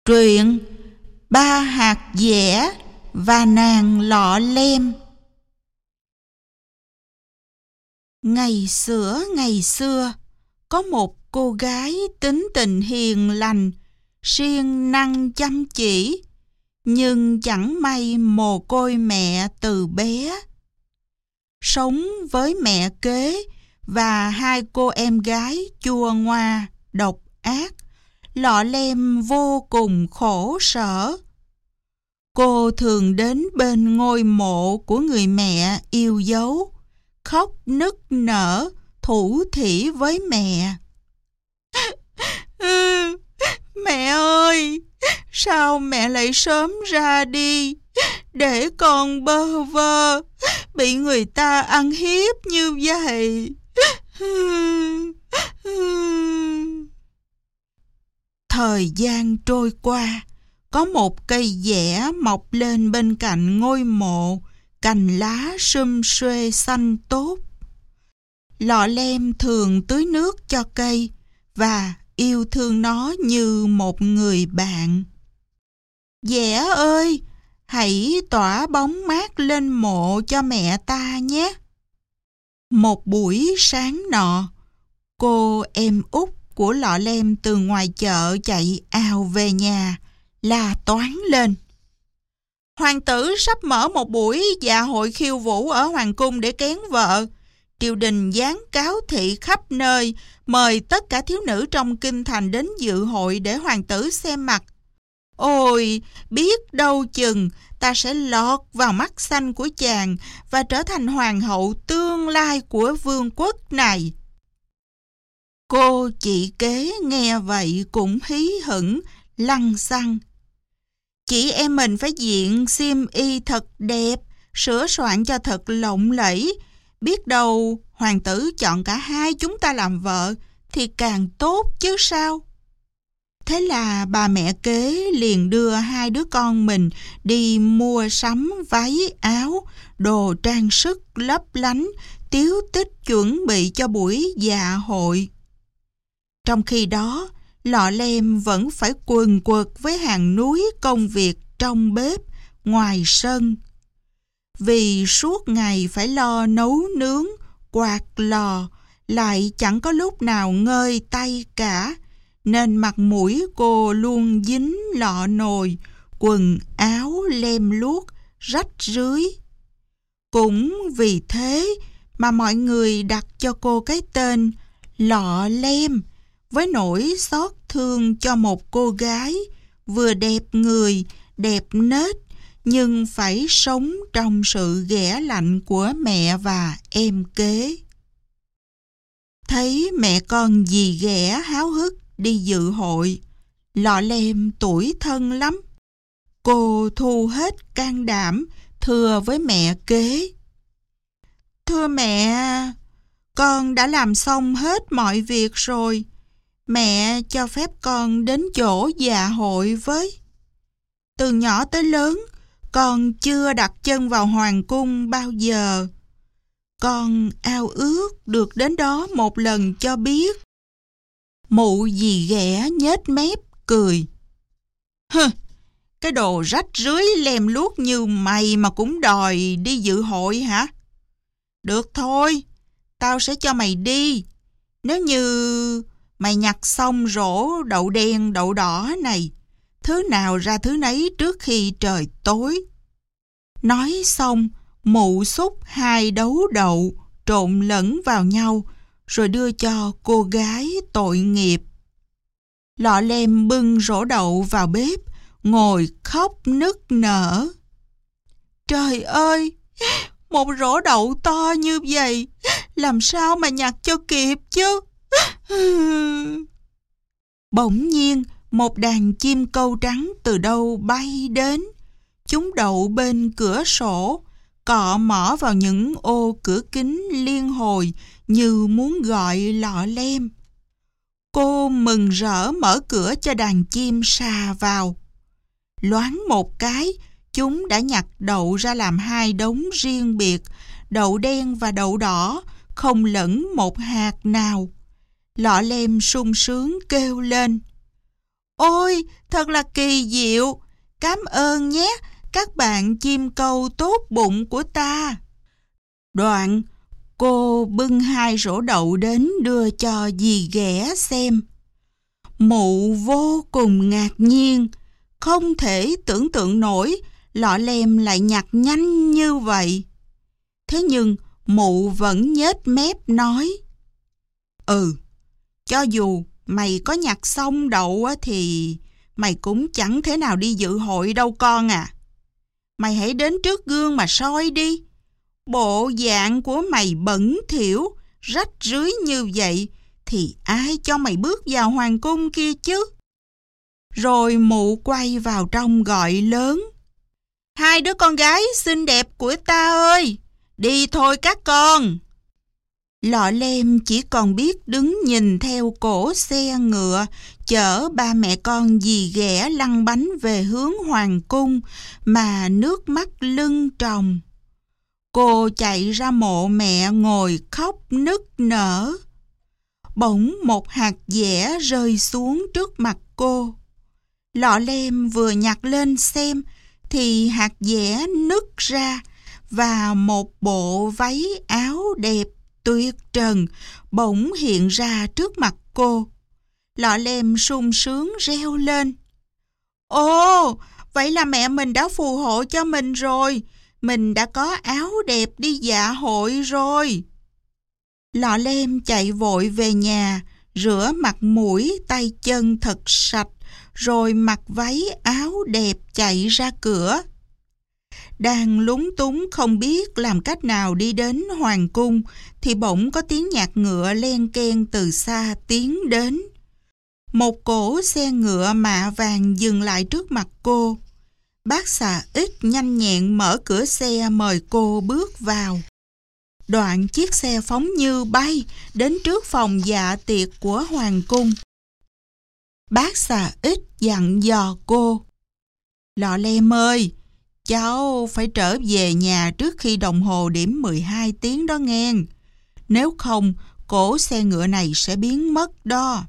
Truyện Ba hạt dẻ và nàng lọ lem. Ngày xưa, có một cô gái tính tình hiền lành, siêng năng chăm chỉ, nhưng chẳng may mồ côi mẹ từ bé. Sống với mẹ kế và hai cô em gái chua ngoa, độc ác, lọ lem vô cùng khổ sở. Cô thường đến bên ngôi mộ của người mẹ yêu dấu, khóc nức nở, thủ thỉ với mẹ. Mẹ ơi, sao mẹ lại sớm ra đi, để con bơ vơ, bị người ta ăn hiếp như vậy. Thời gian trôi qua, có một cây dẻ mọc lên bên cạnh ngôi mộ, cành lá sum suê xanh tốt. Lọ lem thường tưới nước cho cây và yêu thương nó như một người bạn. Dẻ ơi, hãy tỏa bóng mát lên mộ cho mẹ ta nhé. Một buổi sáng nọ, cô em út của lọ lem từ ngoài chợ chạy ào về nhà, la toáng lên. Hoàng tử sắp mở một buổi dạ hội khiêu vũ ở hoàng cung để kén vợ. Triều đình giáng cáo thị khắp nơi, mời tất cả thiếu nữ trong kinh thành đến dự hội để hoàng tử xem mặt. Ôi, biết đâu chừng ta sẽ lọt vào mắt xanh của chàng và trở thành hoàng hậu tương lai của vương quốc này. Cô chị kế nghe vậy cũng hí hửng, lăng xăng. Chị em mình phải diện xiêm y thật đẹp, sửa soạn cho thật lộng lẫy. Biết đâu hoàng tử chọn cả hai chúng ta làm vợ thì càng tốt chứ sao. Thế là bà mẹ kế liền đưa hai đứa con mình đi mua sắm váy áo, đồ trang sức lấp lánh, tíu tích chuẩn bị cho buổi dạ hội. Trong khi đó, lọ lem vẫn phải quần quật với hàng núi công việc trong bếp, ngoài sân. Vì suốt ngày phải lo nấu nướng, quạt lò, lại chẳng có lúc nào ngơi tay cả, nên mặt mũi cô luôn dính lọ nồi, quần áo lem luốc, rách rưới. Cũng vì thế mà mọi người đặt cho cô cái tên Lọ Lem, với nỗi xót thương cho một cô gái vừa đẹp người, đẹp nết, nhưng phải sống trong sự ghẻ lạnh của mẹ và em kế. Thấy mẹ con dì ghẻ háo hức đi dự hội, lọ lem tủi thân lắm. Cô thu hết can đảm thưa với mẹ kế. Thưa mẹ, con đã làm xong hết mọi việc rồi. Mẹ cho phép con đến chỗ dạ hội với. Từ nhỏ tới lớn, con chưa đặt chân vào hoàng cung bao giờ. Con ao ước được đến đó một lần cho biết. Mụ dì ghẻ nhếch mép cười. Cái đồ rách rưới lem luốc như mày mà cũng đòi đi dự hội hả? Được thôi, tao sẽ cho mày đi. Nếu như mày nhặt xong rổ đậu đen đậu đỏ này, thứ nào ra thứ nấy trước khi trời tối. Nói xong, mụ xúc hai đấu đậu trộn lẫn vào nhau, rồi đưa cho cô gái tội nghiệp. Lọ lem bưng rổ đậu vào bếp, ngồi khóc nức nở. Trời ơi, một rổ đậu to như vậy, làm sao mà nhặt cho kịp chứ? Bỗng nhiên, một đàn chim câu trắng từ đâu bay đến. Chúng đậu bên cửa sổ, cọ mỏ vào những ô cửa kính liên hồi như muốn gọi lọ lem. Cô mừng rỡ mở cửa cho đàn chim sà vào. Loáng một cái, chúng đã nhặt đậu ra làm hai đống riêng biệt, đậu đen và đậu đỏ, không lẫn một hạt nào. Lọ lem sung sướng kêu lên. Ôi, thật là kỳ diệu. Cảm ơn nhé, các bạn chim câu tốt bụng của ta. Đoạn, cô bưng 2 rổ đậu đến đưa cho dì ghẻ xem. Mụ vô cùng ngạc nhiên, không thể tưởng tượng nổi Lọ Lem lại nhặt nhanh như vậy. Thế nhưng mụ vẫn nhếch mép nói: cho dù mày có nhặt xong đậu thì mày cũng chẳng thể nào đi dự hội đâu con à. Mày hãy đến trước gương mà soi đi. Bộ dạng của mày bẩn thỉu, rách rưới như vậy thì ai cho mày bước vào hoàng cung kia chứ? Rồi mụ quay vào trong gọi lớn: 2 đứa con gái xinh đẹp của ta ơi, đi thôi các con. Lọ Lem chỉ còn biết đứng nhìn theo cỗ xe ngựa chở ba mẹ con dì ghẻ lăn bánh về hướng hoàng cung mà nước mắt lưng tròng. Cô chạy ra mộ mẹ ngồi khóc nức nở. Bỗng một hạt dẻ rơi xuống trước mặt cô. Lọ Lem vừa nhặt lên xem thì hạt dẻ nứt ra và một bộ váy áo đẹp tuyệt trần bỗng hiện ra trước mặt cô. Lọ Lem sung sướng reo lên: Ồ, vậy là mẹ mình đã phù hộ cho mình rồi. Mình đã có áo đẹp đi dạ hội rồi. Lọ Lem chạy vội về nhà, rửa mặt mũi tay chân thật sạch, rồi mặc váy áo đẹp chạy ra cửa. Đang lúng túng không biết làm cách nào đi đến hoàng cung thì bỗng có tiếng nhạc ngựa len keng từ xa tiến đến. Một cỗ xe ngựa mạ vàng dừng lại trước mặt cô. Bác Xà Ích nhanh nhẹn mở cửa xe mời cô bước vào. Đoạn chiếc xe phóng như bay đến trước phòng dạ tiệc của hoàng cung. Bác Xà Ích dặn dò cô: Lọ Lem ơi, cháu phải trở về nhà trước khi đồng hồ điểm 12 tiếng đó nghe. Nếu không, cỗ xe ngựa này sẽ biến mất đó.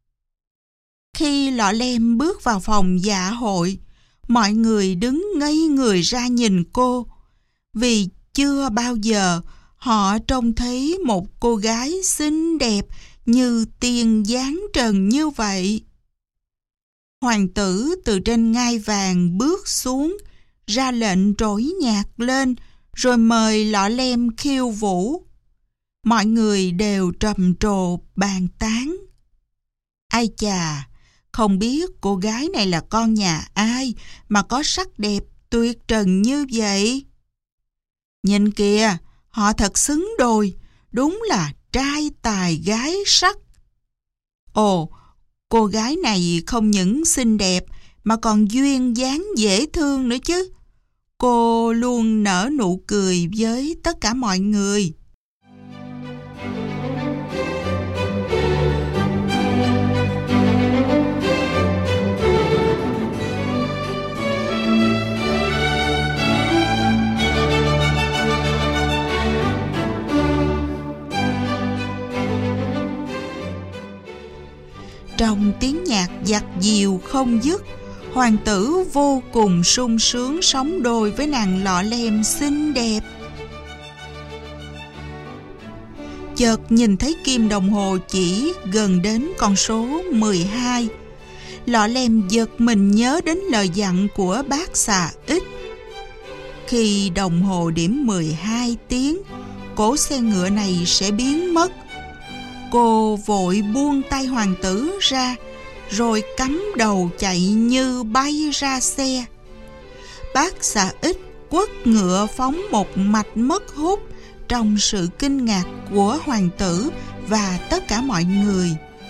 Khi Lọ Lem bước vào phòng dạ hội, mọi người đứng ngây người ra nhìn cô, vì chưa bao giờ họ trông thấy một cô gái xinh đẹp như tiên giáng trần như vậy. Hoàng tử từ trên ngai vàng bước xuống, ra lệnh trỗi nhạc lên, rồi mời Lọ Lem khiêu vũ. Mọi người đều trầm trồ bàn tán: Ai chà, không biết cô gái này là con nhà ai mà có sắc đẹp tuyệt trần như vậy. Nhìn kìa, họ thật xứng đôi, đúng là trai tài gái sắc. Ồ, cô gái này không những xinh đẹp mà còn duyên dáng dễ thương nữa chứ. Cô luôn nở nụ cười với tất cả mọi người. Trong tiếng nhạc dặt dìu không dứt, hoàng tử vô cùng sung sướng sống đôi với nàng Lọ Lem xinh đẹp. Chợt nhìn thấy kim đồng hồ chỉ gần đến con số 12. Lọ Lem giật mình nhớ đến lời dặn của bác Xà Ích. Khi đồng hồ điểm 12 tiếng, cỗ xe ngựa này sẽ biến mất. Cô vội buông tay hoàng tử ra, rồi cắm đầu chạy như bay ra xe. Bác Xà Ích quất ngựa phóng một mạch mất hút trong sự kinh ngạc của hoàng tử và tất cả mọi người.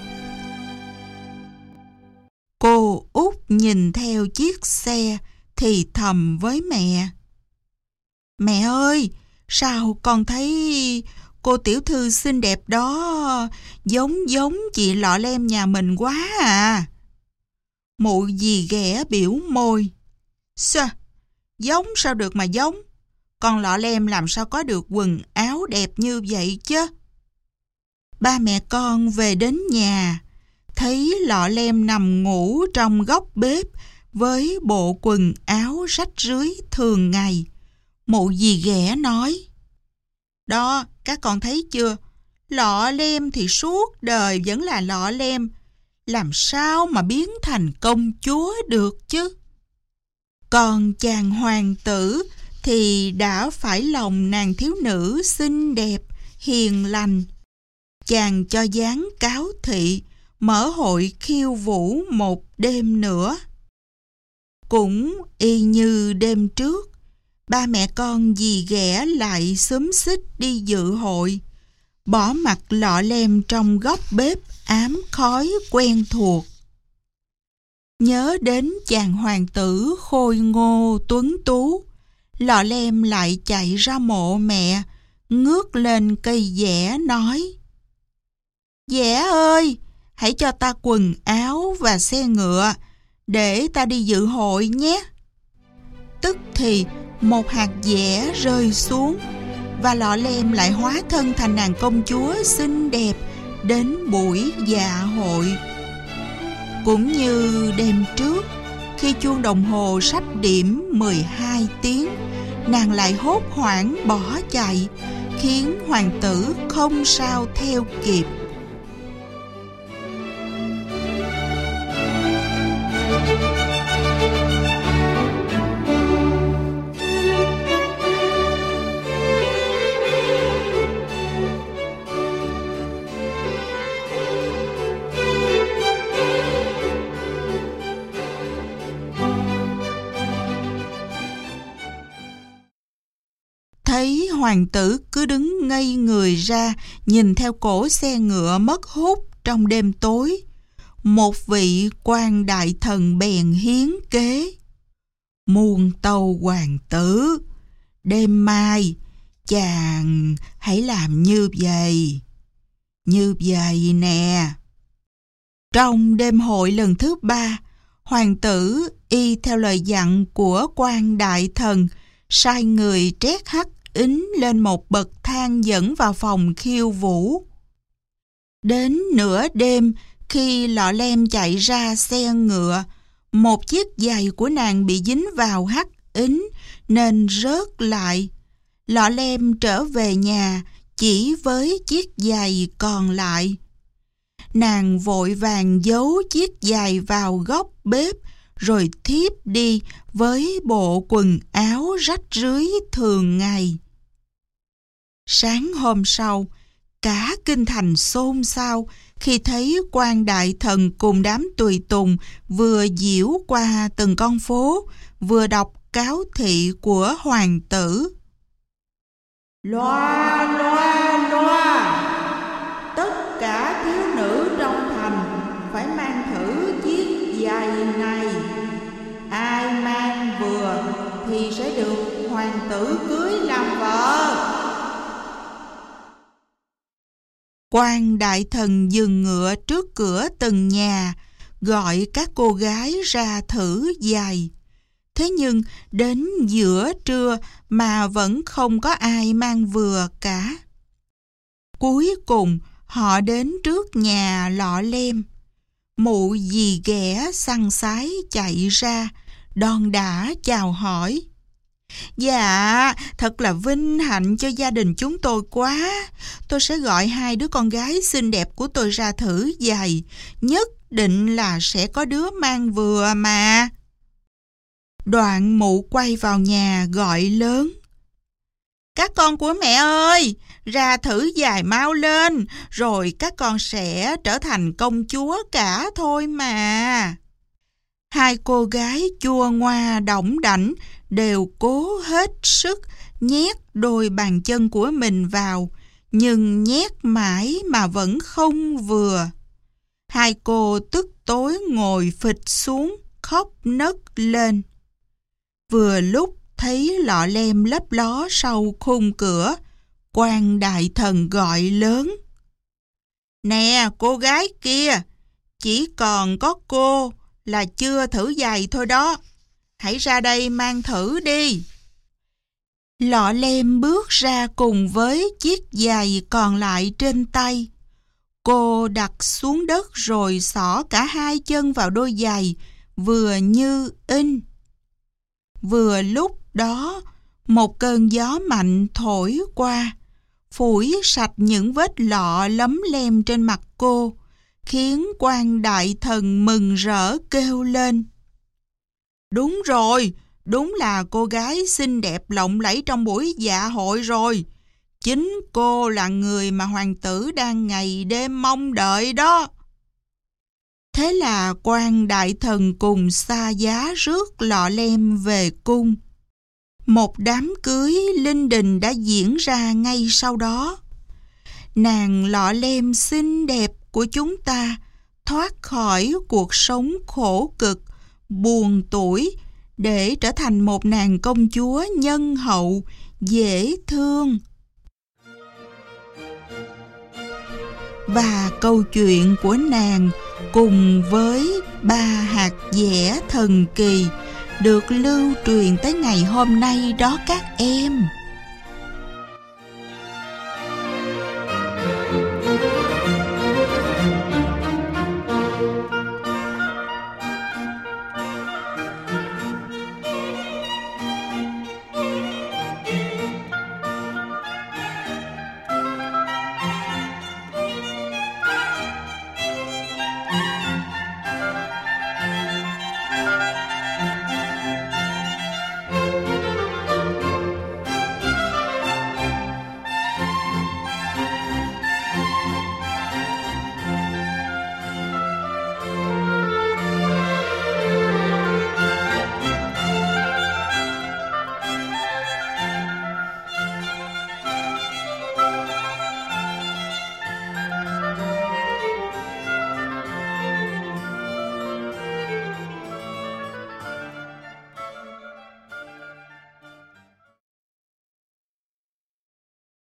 Cô Út nhìn theo chiếc xe thì thầm với mẹ: Mẹ ơi, sao con thấy cô tiểu thư xinh đẹp đó giống chị Lọ Lem nhà mình quá à. Mụ dì ghẻ biểu môi: Sao? Giống sao được mà giống? Con Lọ Lem làm sao có được quần áo đẹp như vậy chứ? Ba mẹ con về đến nhà thấy Lọ Lem nằm ngủ trong góc bếp với bộ quần áo rách rưới thường ngày. Mụ dì ghẻ nói: "Đó, các con thấy chưa? Lọ Lem thì suốt đời vẫn là Lọ Lem, làm sao mà biến thành công chúa được chứ?" Còn chàng hoàng tử thì đã phải lòng nàng thiếu nữ xinh đẹp, hiền lành. Chàng cho gián cáo thị, mở hội khiêu vũ một đêm nữa. Cũng y như đêm trước, ba mẹ con dì ghẻ lại xúm xít đi dự hội, bỏ mặc Lọ Lem trong góc bếp ám khói quen thuộc. Nhớ đến chàng hoàng tử khôi ngô tuấn tú, Lọ Lem lại chạy ra mộ mẹ, ngước lên cây dẻ nói: "Dẻ ơi, hãy cho ta quần áo và xe ngựa, để ta đi dự hội nhé." Tức thì một hạt dẻ rơi xuống, và Lọ Lem lại hóa thân thành nàng công chúa xinh đẹp đến buổi dạ hội. Cũng như đêm trước, khi chuông đồng hồ sắp điểm 12 tiếng, nàng lại hốt hoảng bỏ chạy, khiến hoàng tử không sao theo kịp. Thấy hoàng tử cứ đứng ngây người ra, nhìn theo cổ xe ngựa mất hút trong đêm tối, một vị quan đại thần bèn hiến kế: "Muôn tâu hoàng tử, đêm mai chàng hãy làm như vậy nè." Trong đêm hội lần thứ 3, hoàng tử y theo lời dặn của quan đại thần, sai người trét hắc ính lên một bậc thang dẫn vào phòng khiêu vũ. Đến nửa đêm, khi Lọ Lem chạy ra xe ngựa, một chiếc giày của nàng bị dính vào hắc ính nên rớt lại. Lọ Lem trở về nhà chỉ với chiếc giày còn lại. Nàng vội vàng giấu chiếc giày vào góc bếp, rồi thiếp đi với bộ quần áo rách rưới thường ngày. Sáng hôm sau, cả kinh thành xôn xao khi thấy quan đại thần cùng đám tùy tùng vừa diễu qua từng con phố, vừa đọc cáo thị của hoàng tử. "Loa loa loa, tất cả thiếu nữ trong thành phải mang thử chiếc giày này. Ai mang vừa thì sẽ được hoàng tử cưới làm vợ." Quan đại thần dừng ngựa trước cửa từng nhà, gọi các cô gái ra thử giày. Thế nhưng đến giữa trưa mà vẫn không có ai mang vừa cả. Cuối cùng họ đến trước nhà Lọ Lem. Mụ dì ghẻ săn sái chạy ra, đon đả chào hỏi: "Dạ, thật là vinh hạnh cho gia đình chúng tôi quá. Tôi sẽ gọi 2 đứa con gái xinh đẹp của tôi ra thử giày. Nhất định là sẽ có đứa mang vừa mà." Đoạn mụ quay vào nhà gọi lớn: "Các con của mẹ ơi, ra thử giày mau lên, rồi các con sẽ trở thành công chúa cả thôi mà." 2 cô gái chua ngoa đỏng đảnh đều cố hết sức nhét đôi bàn chân của mình vào, nhưng nhét mãi mà vẫn không vừa. 2 cô tức tối ngồi phịch xuống, khóc nấc lên. Vừa lúc thấy Lọ Lem lấp ló sau khung cửa, quan đại thần gọi lớn: "Nè cô gái kia, chỉ còn có cô là chưa thử giày thôi đó. Hãy ra đây mang thử đi." Lọ Lem bước ra cùng với chiếc giày còn lại trên tay. Cô đặt xuống đất rồi xỏ cả hai chân vào đôi giày, vừa như in. Vừa lúc đó, một cơn gió mạnh thổi qua, phủi sạch những vết lọ lấm lem trên mặt cô, khiến quan đại thần mừng rỡ kêu lên: "Đúng rồi, đúng là cô gái xinh đẹp lộng lẫy trong buổi dạ hội rồi. Chính cô là người mà hoàng tử đang ngày đêm mong đợi đó." Thế là quan đại thần cùng xa giá rước lọ lem về cung. Một đám cưới linh đình đã diễn ra ngay sau đó. Nàng lọ lem xinh đẹp của chúng ta thoát khỏi cuộc sống khổ cực, buồn tủi để trở thành một nàng công chúa nhân hậu, dễ thương. Và câu chuyện của nàng cùng với 3 hạt dẻ thần kỳ được lưu truyền tới ngày hôm nay đó các em.